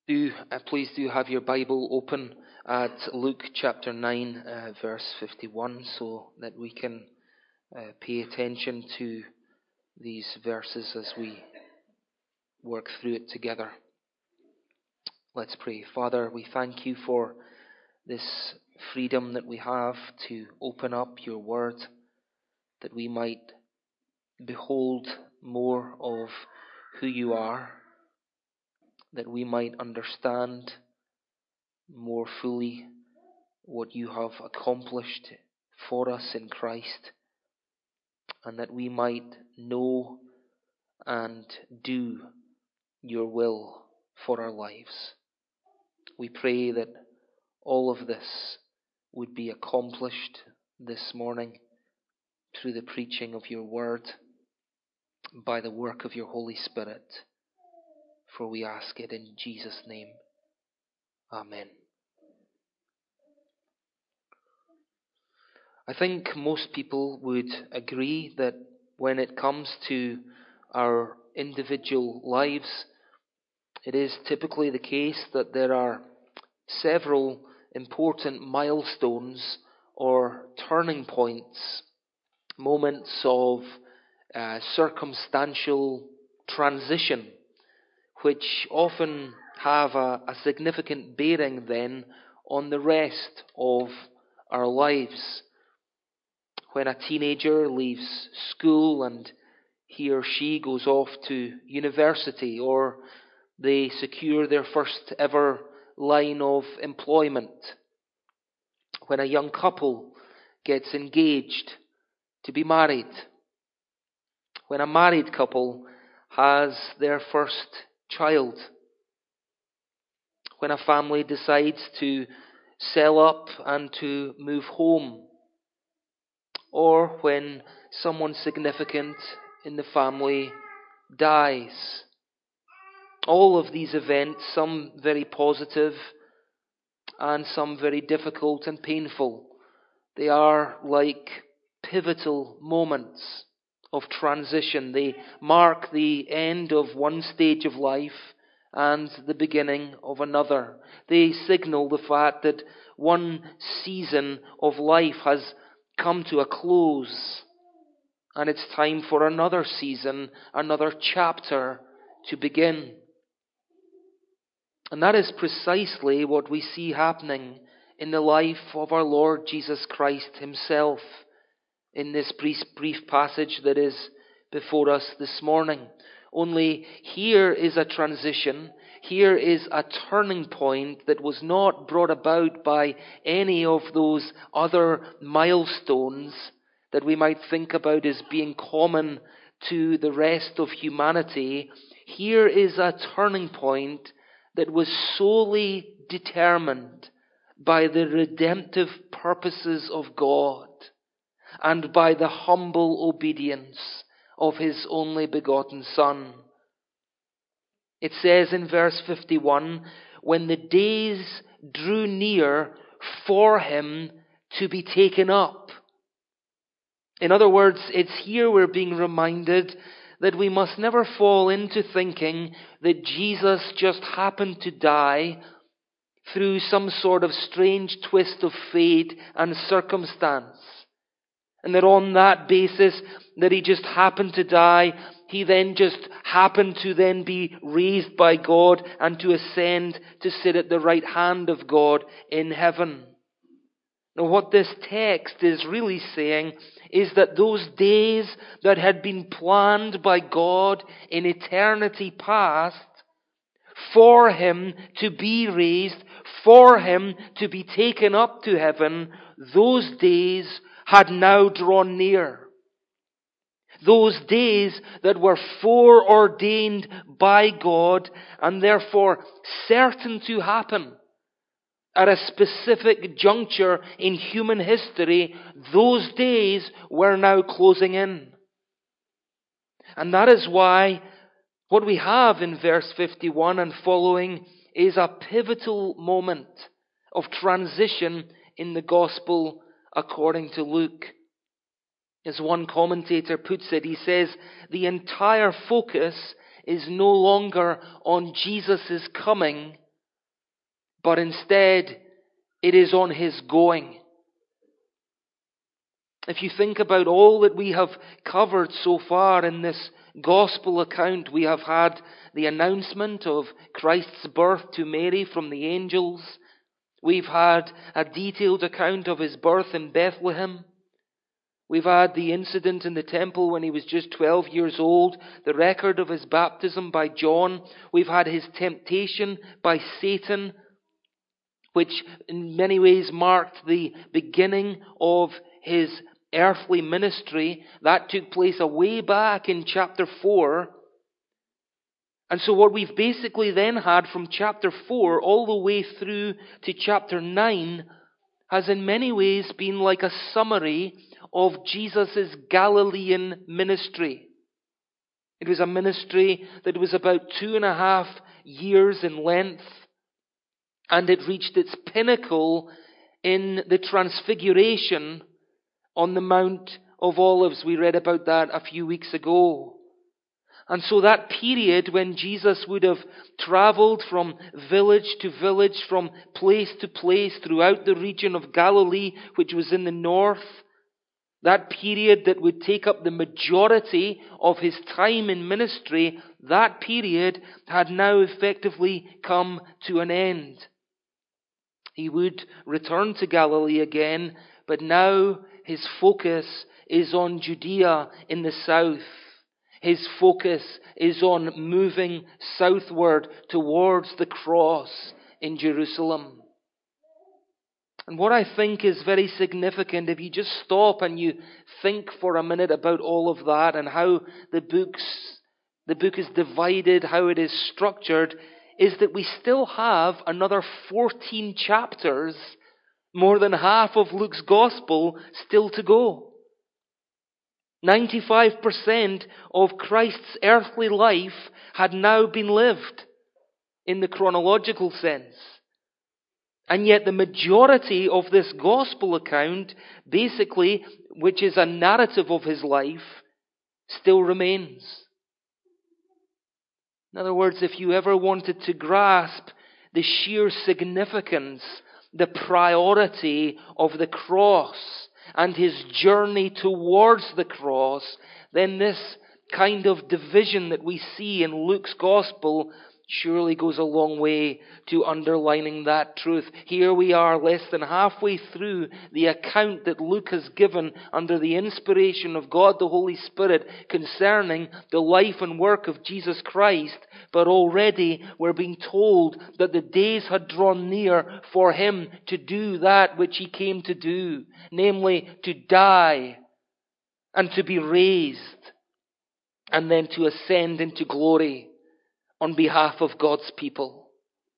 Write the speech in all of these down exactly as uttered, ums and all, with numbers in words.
Do uh, please do have your Bible open at Luke chapter nine, uh, verse fifty-one, so that we can uh, pay attention to these verses as we work through it together. Let's pray. Father, we thank you for this freedom that we have to open up your word, that we might behold more of who you are, that we might understand more fully what you have accomplished for us in Christ, and that we might know and do your will for our lives. We pray that all of this would be accomplished this morning through the preaching of your word, by the work of your Holy Spirit, for we ask it in Jesus' name. Amen. I think most people would agree that when it comes to our individual lives, it is typically the case that there are several important milestones or turning points, moments of uh, circumstantial transition, which often have a, a significant bearing then on the rest of our lives. When a teenager leaves school and he or she goes off to university, or they secure their first ever line of employment. When a young couple gets engaged to be married. When a married couple has their first child. When a family decides to sell up and to move home. Or when someone significant in the family dies. All of these events, some very positive and some very difficult and painful, they are like pivotal moments of transition. They mark the end of one stage of life and the beginning of another. They signal the fact that one season of life has come to a close, and it's time for another season, another chapter to begin. And that is precisely what we see happening in the life of our Lord Jesus Christ himself in this brief, brief passage that is before us this morning. Only here is a transition, here is a turning point that was not brought about by any of those other milestones that we might think about as being common to the rest of humanity. Here is a turning point that was solely determined by the redemptive purposes of God and by the humble obedience of his only begotten Son. It says in verse fifty-one, when the days drew near for him to be taken up. In other words, it's here we're being reminded that we must never fall into thinking that Jesus just happened to die through some sort of strange twist of fate and circumstance. And that on that basis, that he just happened to die, he then just happened to then be raised by God and to ascend to sit at the right hand of God in heaven. Now, what this text is really saying is that those days that had been planned by God in eternity past for him to be raised, for him to be taken up to heaven, those days had now drawn near. Those days that were foreordained by God and therefore certain to happen at a specific juncture in human history, those days were now closing in. And that is why what we have in verse fifty-one and following is a pivotal moment of transition in the gospel according to Luke. As one commentator puts it, he says, the entire focus is no longer on Jesus' coming, but instead it is on his going. If you think about all that we have covered so far in this gospel account, we have had the announcement of Christ's birth to Mary from the angels. We've had a detailed account of his birth in Bethlehem. We've had the incident in the temple when he was just twelve years old, the record of his baptism by John. We've had his temptation by Satan, which in many ways marked the beginning of his earthly ministry. That took place a way back in chapter four. And so what we've basically then had from chapter four all the way through to chapter nine has in many ways been like a summary of Jesus' Galilean ministry. It was a ministry that was about two and a half years in length, and it reached its pinnacle in the Transfiguration on the Mount of Olives. We read about that a few weeks ago. And so that period when Jesus would have travelled from village to village, from place to place throughout the region of Galilee, which was in the north, that period that would take up the majority of his time in ministry, that period had now effectively come to an end. He would return to Galilee again, but now his focus is on Judea in the south. His focus is on moving southward towards the cross in Jerusalem. And what I think is very significant, if you just stop and you think for a minute about all of that and how the books, the book is divided, how it is structured, is that we still have another fourteen chapters, more than half of Luke's gospel, still to go. ninety-five percent of Christ's earthly life had now been lived in the chronological sense. And yet the majority of this gospel account, basically, which is a narrative of his life, still remains. In other words, if you ever wanted to grasp the sheer significance, the priority of the cross and his journey towards the cross, then this kind of division that we see in Luke's gospel surely goes a long way to underlining that truth. Here we are, less than halfway through the account that Luke has given under the inspiration of God the Holy Spirit concerning the life and work of Jesus Christ, but already we're being told that the days had drawn near for him to do that which he came to do, namely to die and to be raised and then to ascend into glory on behalf of God's people.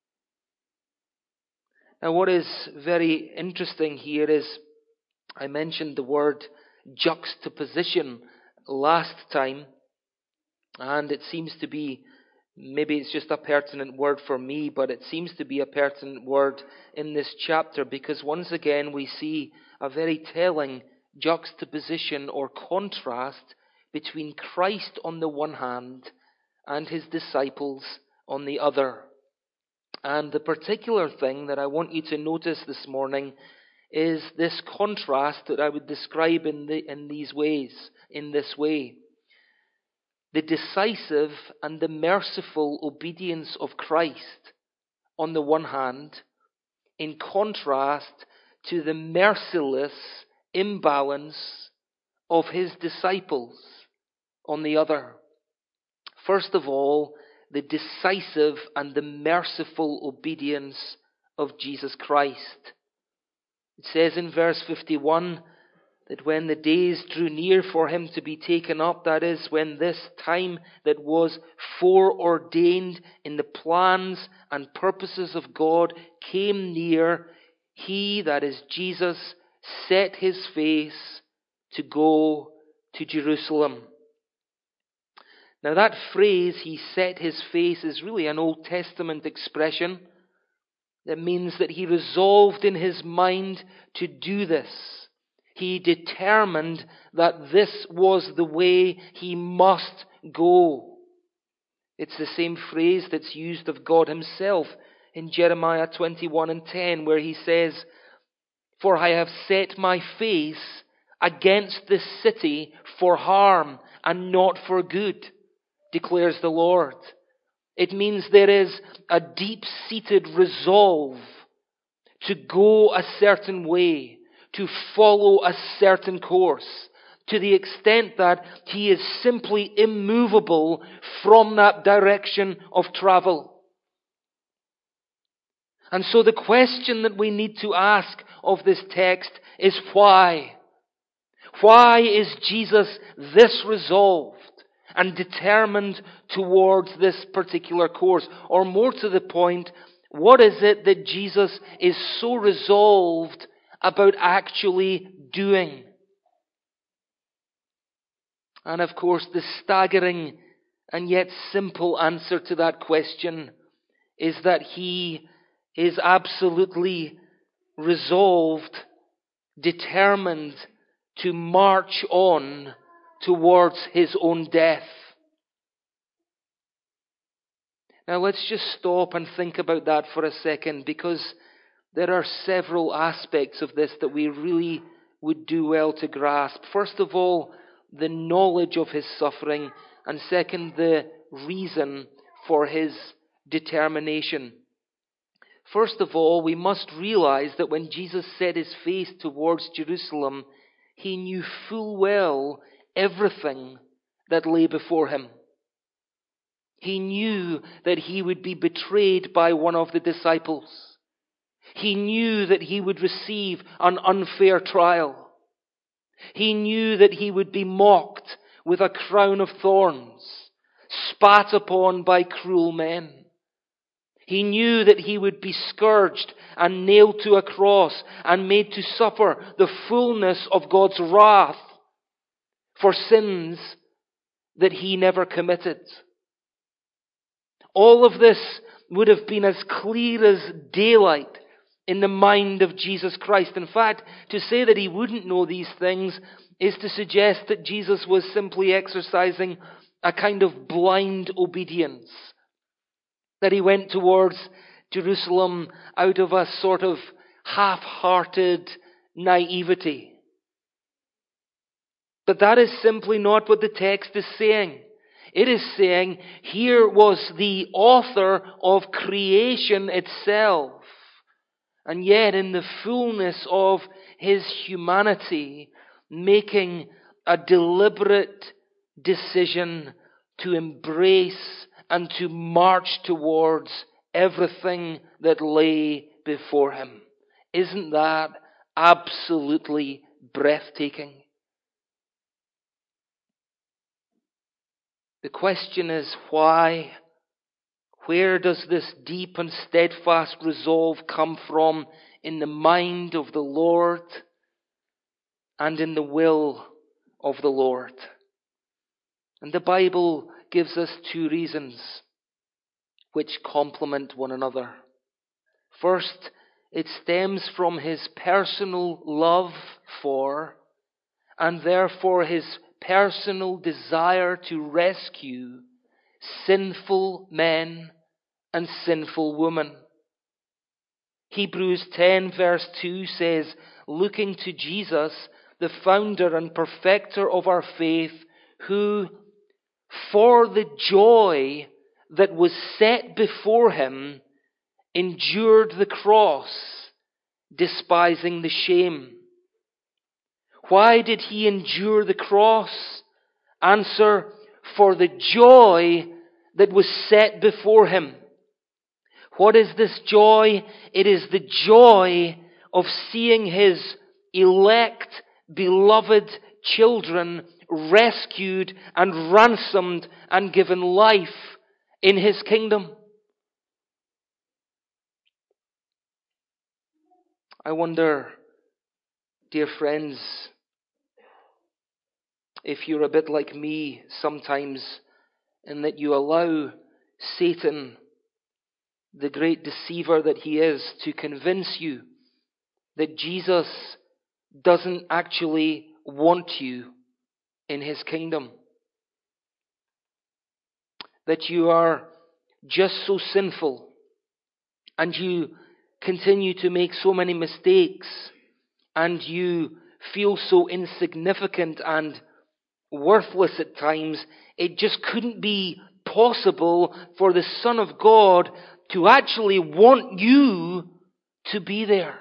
Now, what is very interesting here is, I mentioned the word juxtaposition last time, and it seems to be, maybe it's just a pertinent word for me, but it seems to be a pertinent word in this chapter, because once again we see a very telling juxtaposition or contrast between Christ on the one hand and his disciples on the other. And the particular thing that I want you to notice this morning is this contrast that I would describe in the, in these ways, in this way. The decisive and the merciful obedience of Christ on the one hand, in contrast to the merciless imbalance of his disciples on the other. First of all, the decisive and the merciful obedience of Jesus Christ. It says in verse fifty-one that when the days drew near for him to be taken up, that is, when this time that was foreordained in the plans and purposes of God came near, he, that is Jesus, set his face to go to Jerusalem. Now that phrase, he set his face, is really an Old Testament expression that means that he resolved in his mind to do this. He determined that this was the way he must go. It's the same phrase that's used of God himself in Jeremiah twenty-one and ten, where he says, "For I have set my face against this city for harm and not for good, declares the Lord." It means there is a deep-seated resolve to go a certain way, to follow a certain course, to the extent that he is simply immovable from that direction of travel. And so the question that we need to ask of this text is why? Why is Jesus this resolved and determined towards this particular course? Or more to the point, what is it that Jesus is so resolved about actually doing? And of course, the staggering and yet simple answer to that question is that he is absolutely resolved, determined to march on towards his own death. Now let's just stop and think about that for a second, because there are several aspects of this that we really would do well to grasp. First of all, the knowledge of his suffering, and second, the reason for his determination. First of all, we must realize that when Jesus set his face towards Jerusalem, he knew full well everything that lay before him. He knew that he would be betrayed by one of the disciples. He knew that he would receive an unfair trial. He knew that he would be mocked with a crown of thorns, spat upon by cruel men. He knew that he would be scourged and nailed to a cross and made to suffer the fullness of God's wrath for sins that he never committed. All of this would have been as clear as daylight in the mind of Jesus Christ. In fact, to say that he wouldn't know these things is to suggest that Jesus was simply exercising a kind of blind obedience, that he went towards Jerusalem out of a sort of half-hearted naivety. But that is simply not what the text is saying. It is saying here was the author of creation itself, and yet in the fullness of his humanity, making a deliberate decision to embrace and to march towards everything that lay before him. Isn't that absolutely breathtaking? The question is why? Where does this deep and steadfast resolve come from in the mind of the Lord and in the will of the Lord? And the Bible gives us two reasons which complement one another. First, it stems from his personal love for, and therefore his personal desire to rescue sinful men and sinful women. Hebrews ten verse two says, looking to Jesus, the founder and perfecter of our faith, who for the joy that was set before him endured the cross, despising the shame. Why did he endure the cross? Answer, for the joy that was set before him. What is this joy? It is the joy of seeing his elect, beloved children rescued and ransomed and given life in his kingdom. I wonder, dear friends, if you're a bit like me sometimes, in that you allow Satan, the great deceiver that he is, to convince you that Jesus doesn't actually want you in his kingdom. That you are just so sinful and you continue to make so many mistakes, and you feel so insignificant and worthless at times, it just couldn't be possible for the Son of God to actually want you to be there.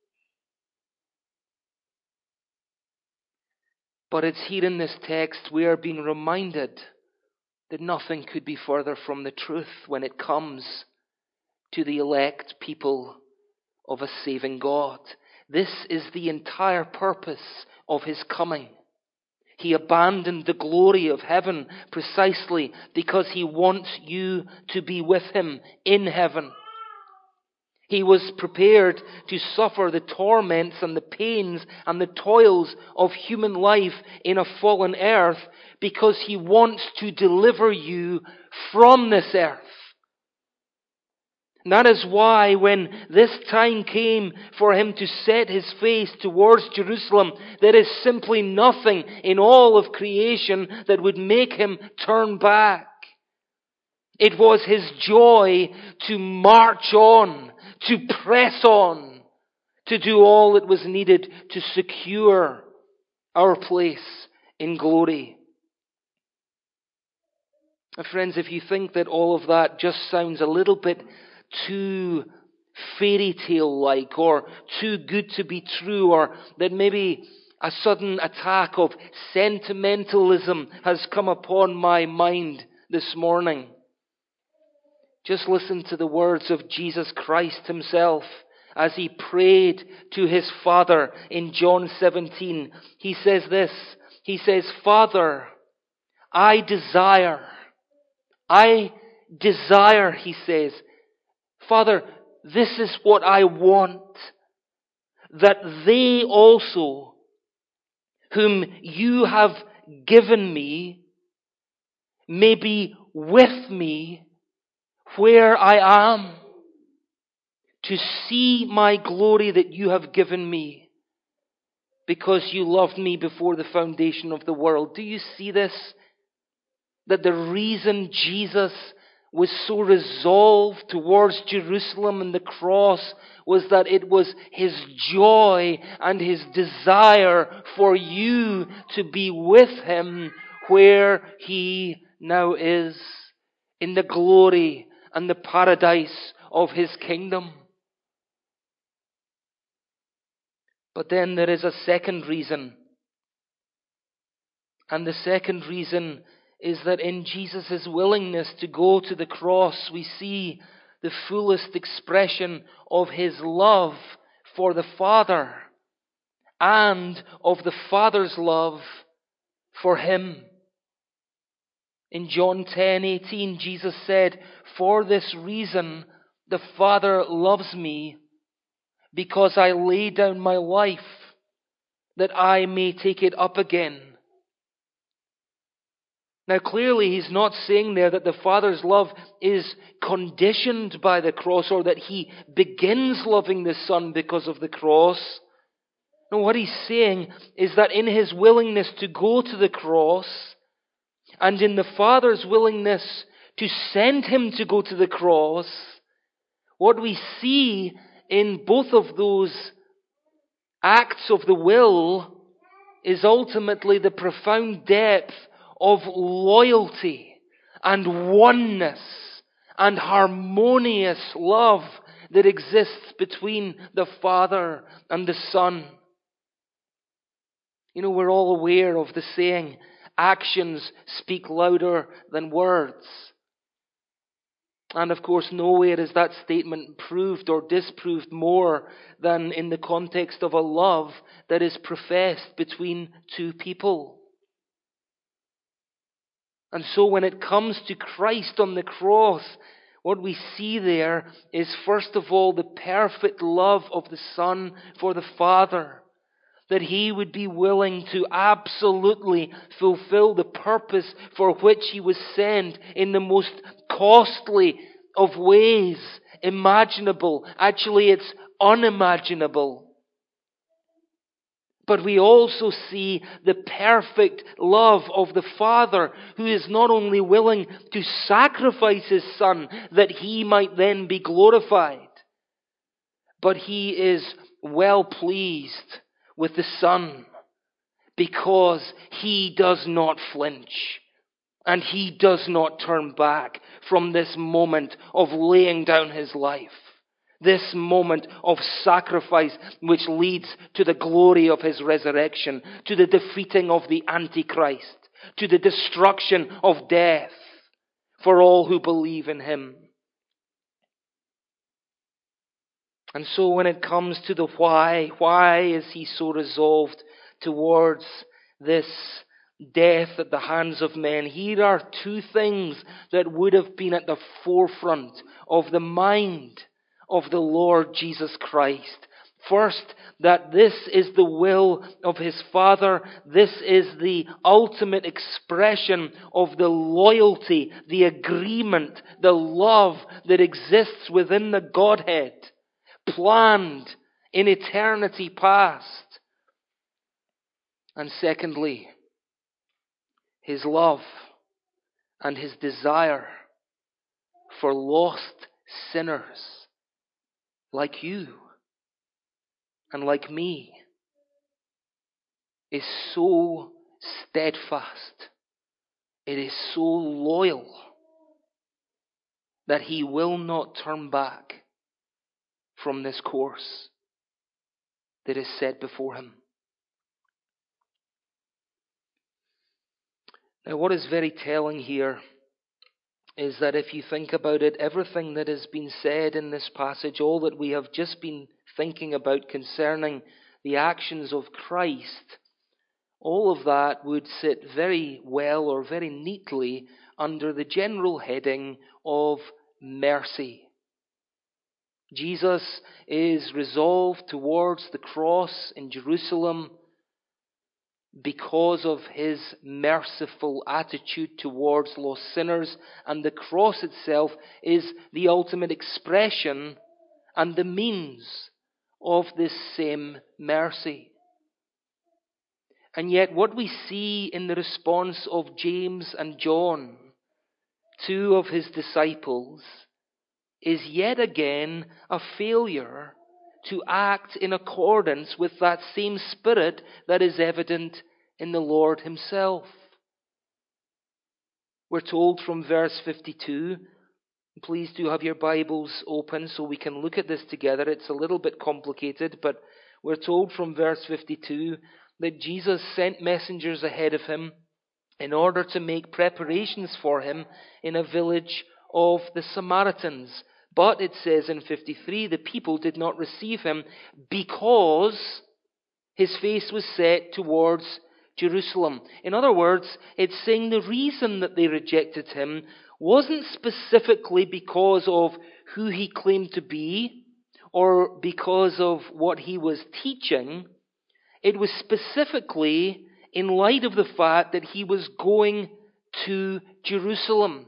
But it's here in this text we are being reminded that nothing could be further from the truth when it comes to the elect people of a saving God. This is the entire purpose of His coming. He abandoned the glory of heaven precisely because He wants you to be with Him in heaven. He was prepared to suffer the torments and the pains and the toils of human life in a fallen earth because He wants to deliver you from this earth. And that is why when this time came for Him to set His face towards Jerusalem, there is simply nothing in all of creation that would make Him turn back. It was His joy to march on, to press on, to do all that was needed to secure our place in glory. And friends, if you think that all of that just sounds a little bit too fairy tale like or too good to be true, or that maybe a sudden attack of sentimentalism has come upon my mind this morning, just listen to the words of Jesus Christ Himself as He prayed to His Father in John seventeen. He says this, He says, Father, I desire, I desire, He says, Father, this is what I want, that they also, whom you have given me, may be with me where I am, to see my glory that you have given me, because you loved me before the foundation of the world. Do you see this? That the reason Jesus was so resolved towards Jerusalem and the cross was that it was His joy and His desire for you to be with Him where He now is, in the glory and the paradise of His kingdom. But then there is a second reason. And the second reason is that in Jesus' willingness to go to the cross, we see the fullest expression of His love for the Father and of the Father's love for Him. In John ten eighteen, Jesus said, For this reason the Father loves me, because I lay down my life, that I may take it up again. Now clearly He's not saying there that the Father's love is conditioned by the cross, or that He begins loving the Son because of the cross. No, what He's saying is that in His willingness to go to the cross, and in the Father's willingness to send Him to go to the cross, what we see in both of those acts of the will is ultimately the profound depth of loyalty and oneness and harmonious love that exists between the Father and the Son. You know, we're all aware of the saying, actions speak louder than words. And of course, nowhere is that statement proved or disproved more than in the context of a love that is professed between two people. And so when it comes to Christ on the cross, what we see there is first of all the perfect love of the Son for the Father. That He would be willing to absolutely fulfill the purpose for which He was sent in the most costly of ways imaginable. Actually, it's unimaginable. But we also see the perfect love of the Father, who is not only willing to sacrifice His Son that He might then be glorified, but he is well pleased with the Son because he does not flinch and he does not turn back from this moment of laying down his life, this moment of sacrifice which leads to the glory of his resurrection, to the defeating of the Antichrist, to the destruction of death for all who believe in him. And so when it comes to the why, why is he so resolved towards this death at the hands of men? Here are two things that would have been at the forefront of the mind of the Lord Jesus Christ. First, that this is the will of his Father. This is the ultimate expression of the loyalty, the agreement, the love that exists within the Godhead, planned in eternity past. And secondly, his love and his desire for lost sinners like you and like me is so steadfast, it is so loyal, that he will not turn back from this course that is set before him. Now, what is very telling here is that if you think about it, everything that has been said in this passage, all that we have just been thinking about concerning the actions of Christ, all of that would sit very well or very neatly under the general heading of mercy. Jesus is resolved towards the cross in Jerusalem because of his merciful attitude towards lost sinners, and the cross itself is the ultimate expression and the means of this same mercy. And yet what we see in the response of James and John, two of his disciples, is yet again a failure to act in accordance with that same spirit that is evident in the Lord himself. We're told from verse fifty-two, please do have your Bibles open so we can look at this together. It's a little bit complicated, but we're told from verse fifty-two that Jesus sent messengers ahead of him in order to make preparations for him in a village of the Samaritans. But it says in fifty-three, the people did not receive him because his face was set towards Jerusalem. In other words, it's saying the reason that they rejected him wasn't specifically because of who he claimed to be or because of what he was teaching. It was specifically in light of the fact that he was going to Jerusalem.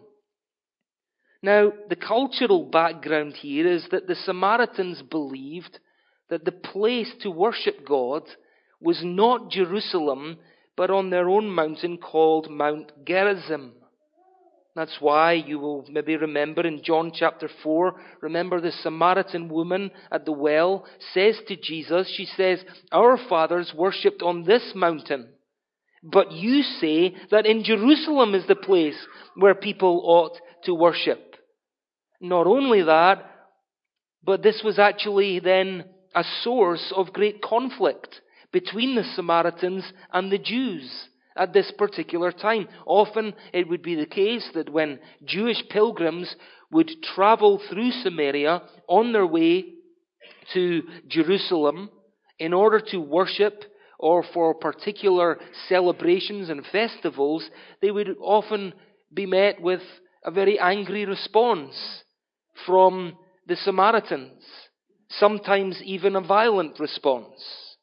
Now, the cultural background here is that the Samaritans believed that the place to worship God was not Jerusalem, but on their own mountain called Mount Gerizim. That's why you will maybe remember in John chapter four, remember the Samaritan woman at the well says to Jesus, she says, "Our fathers worshipped on this mountain, but you say that in Jerusalem is the place where people ought to worship." Not only that, but this was actually then a source of great conflict between the Samaritans and the Jews at this particular time. Often it would be the case that when Jewish pilgrims would travel through Samaria on their way to Jerusalem in order to worship or for particular celebrations and festivals, they would often be met with a very angry response from the Samaritans, sometimes even a violent response.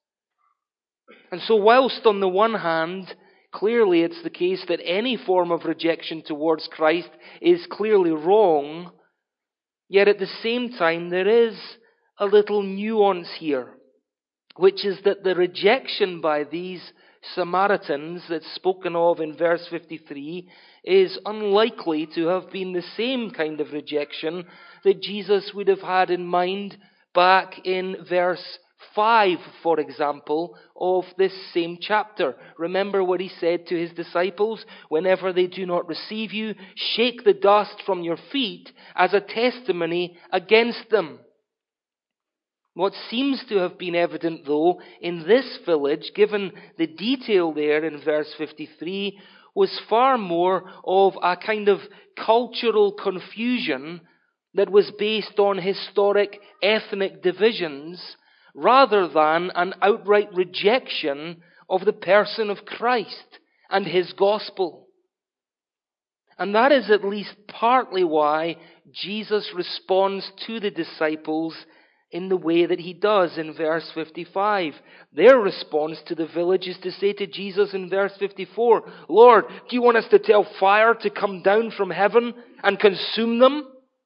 And so whilst on the one hand, clearly it's the case that any form of rejection towards Christ is clearly wrong, yet at the same time there is a little nuance here, which is that the rejection by these Samaritans that's spoken of in verse fifty-three is unlikely to have been the same kind of rejection that Jesus would have had in mind back in verse five, for example, of this same chapter. Remember what he said to his disciples? Whenever they do not receive you, shake the dust from your feet as a testimony against them. What seems to have been evident, though, in this village, given the detail there in verse fifty-three, was far more of a kind of cultural confusion that was based on historic ethnic divisions, rather than an outright rejection of the person of Christ and his gospel. And that is at least partly why Jesus responds to the disciples in the way that he does in verse fifty-five. Their response to the village is to say to Jesus in verse fifty-four, Lord, do you want us to tell fire to come down from heaven and consume them?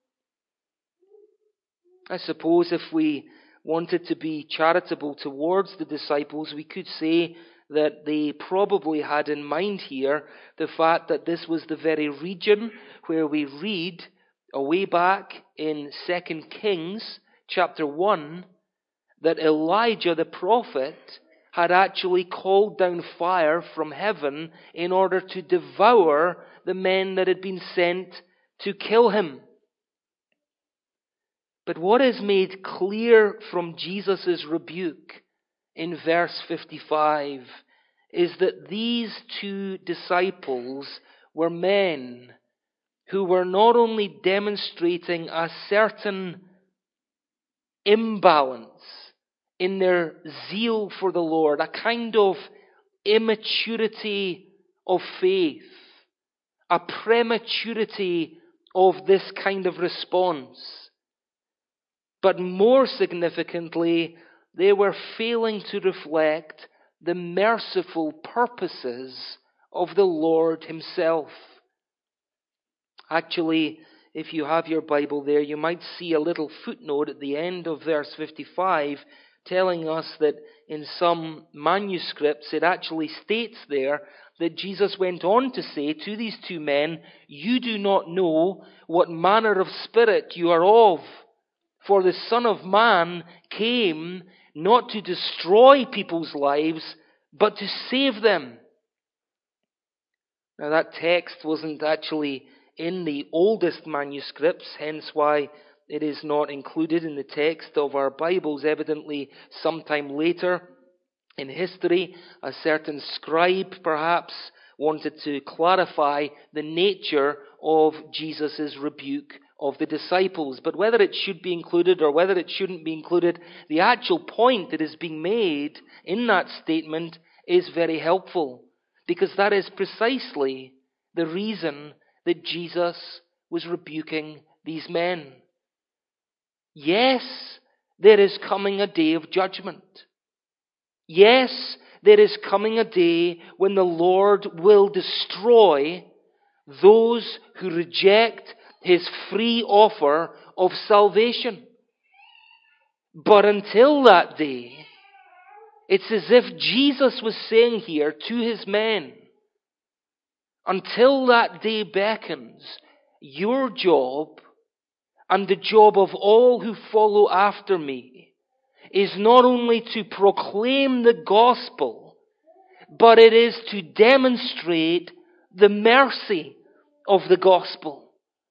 I suppose if we wanted to be charitable towards the disciples, we could say that they probably had in mind here the fact that this was the very region where we read away back in Second Kings chapter one that Elijah the prophet had actually called down fire from heaven in order to devour the men that had been sent to kill him. But what is made clear from Jesus' rebuke in verse fifty-five is that these two disciples were men who were not only demonstrating a certain imbalance in their zeal for the Lord, a kind of immaturity of faith, a prematurity of this kind of response. But more significantly, they were failing to reflect the merciful purposes of the Lord himself. Actually, if you have your Bible there, you might see a little footnote at the end of verse fifty-five telling us that in some manuscripts it actually states there that Jesus went on to say to these two men, you do not know what manner of spirit you are of. For the Son of Man came not to destroy people's lives, but to save them. Now that text wasn't actually in the oldest manuscripts, hence why it is not included in the text of our Bibles. Evidently, sometime later in history, a certain scribe perhaps wanted to clarify the nature of Jesus' rebuke of the disciples. But whether it should be included or whether it shouldn't be included, the actual point that is being made in that statement is very helpful, because that is precisely the reason that Jesus was rebuking these men. Yes, there is coming a day of judgment. Yes, there is coming a day when the Lord will destroy those who reject his free offer of salvation. But until that day, it's as if Jesus was saying here to his men, until that day beckons, your job and the job of all who follow after me is not only to proclaim the gospel, but it is to demonstrate the mercy of the gospel.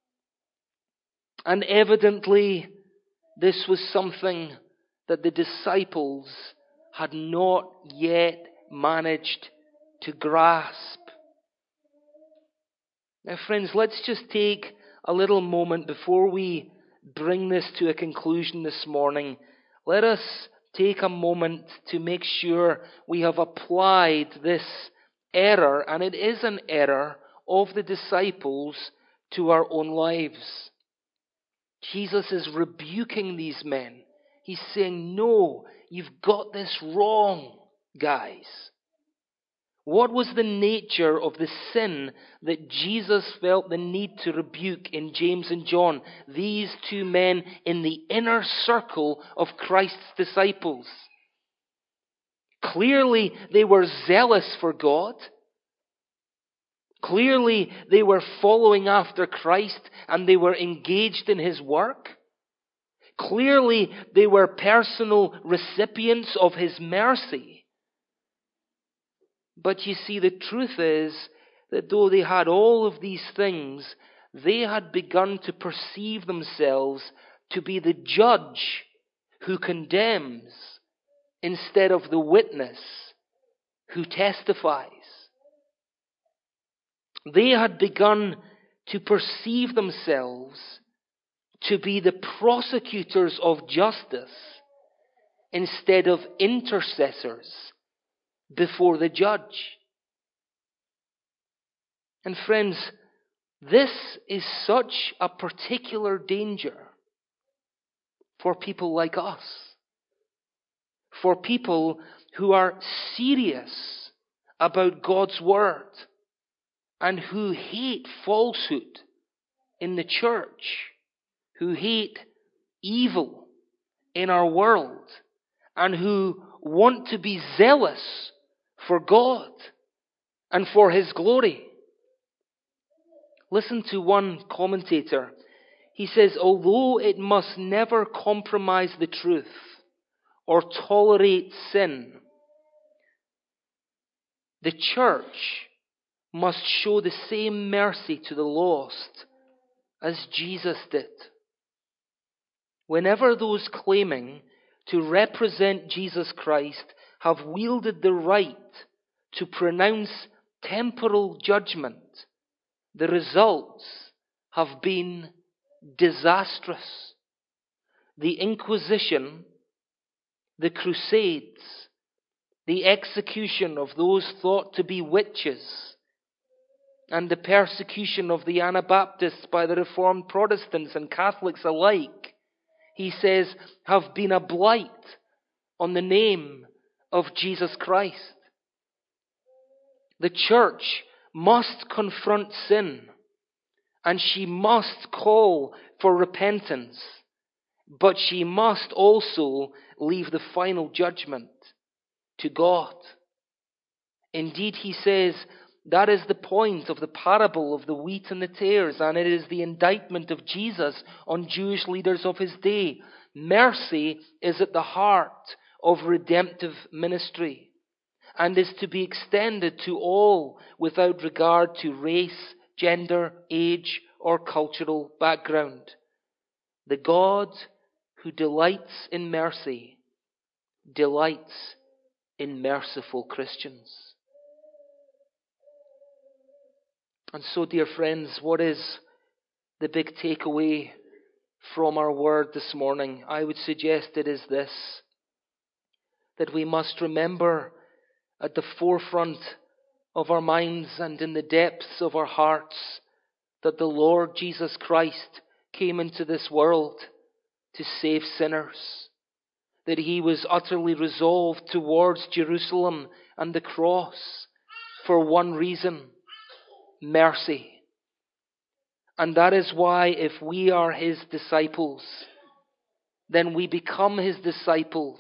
And evidently, this was something that the disciples had not yet managed to grasp. Now, friends, let's just take a little moment before we bring this to a conclusion this morning. Let us take a moment to make sure we have applied this error, and it is an error, of the disciples to our own lives. Jesus is rebuking these men. He's saying, no, you've got this wrong, guys. What was the nature of the sin that Jesus felt the need to rebuke in James and John, these two men in the inner circle of Christ's disciples? Clearly, they were zealous for God. Clearly, they were following after Christ and they were engaged in his work. clearly they were personal recipients of his mercy. But you see, the truth is that though they had all of these things, they had begun to perceive themselves to be the judge who condemns instead of the witness who testifies. They had begun to perceive themselves to be the prosecutors of justice instead of intercessors before the judge. And friends, this is such a particular danger for people like us, for people who are serious about God's word and who hate falsehood in the church, who hate evil in our world, and who want to be zealous for God and for his glory. Listen to one commentator. He says, although it must never compromise the truth or tolerate sin, the church must show the same mercy to the lost as Jesus did. Whenever those claiming to represent Jesus Christ have wielded the right to pronounce temporal judgment, the results have been disastrous. The Inquisition, the Crusades, the execution of those thought to be witches, and the persecution of the Anabaptists by the Reformed Protestants and Catholics alike, he says, have been a blight on the name of Jesus Christ. The church must confront sin, and she must call for repentance, but she must also leave the final judgment to God. Indeed, he says, that is the point of the parable of the wheat and the tares, and it is the indictment of Jesus on Jewish leaders of his day. Mercy is at the heart of redemptive ministry and is to be extended to all without regard to race, gender, age, or cultural background. The God who delights in mercy delights in merciful Christians. And so, dear friends, what is the big takeaway from our word this morning? I would suggest it is this: that we must remember at the forefront of our minds and in the depths of our hearts that the Lord Jesus Christ came into this world to save sinners, that he was utterly resolved towards Jerusalem and the cross for one reason: mercy. And that is why, if we are his disciples, then we become his disciples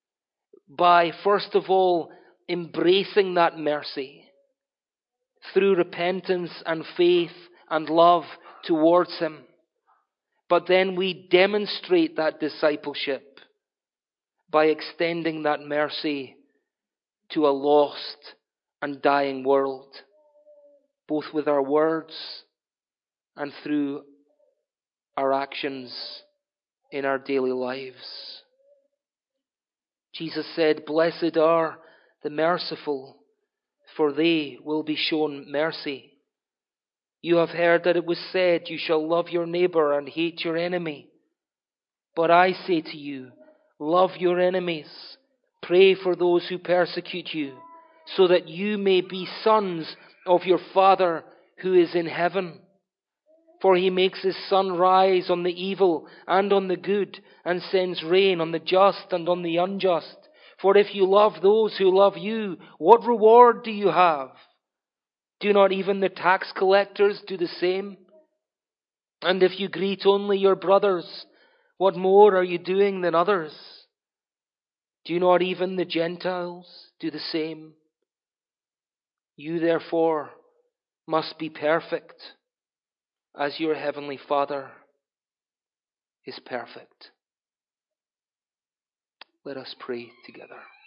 by, first of all, embracing that mercy through repentance and faith and love towards him. But then we demonstrate that discipleship by extending that mercy to a lost and dying world, both with our words and through our actions in our daily lives. Jesus said, "Blessed are the merciful, for they will be shown mercy. You have heard that it was said, you shall love your neighbor and hate your enemy. But I say to you, love your enemies, pray for those who persecute you, so that you may be sons of your Father who is in heaven. For he makes his sun rise on the evil and on the good, and sends rain on the just and on the unjust. For if you love those who love you, what reward do you have? Do not even the tax collectors do the same? And if you greet only your brothers, what more are you doing than others? Do not even the Gentiles do the same? You therefore must be perfect, as your heavenly Father is perfect." Let us pray together.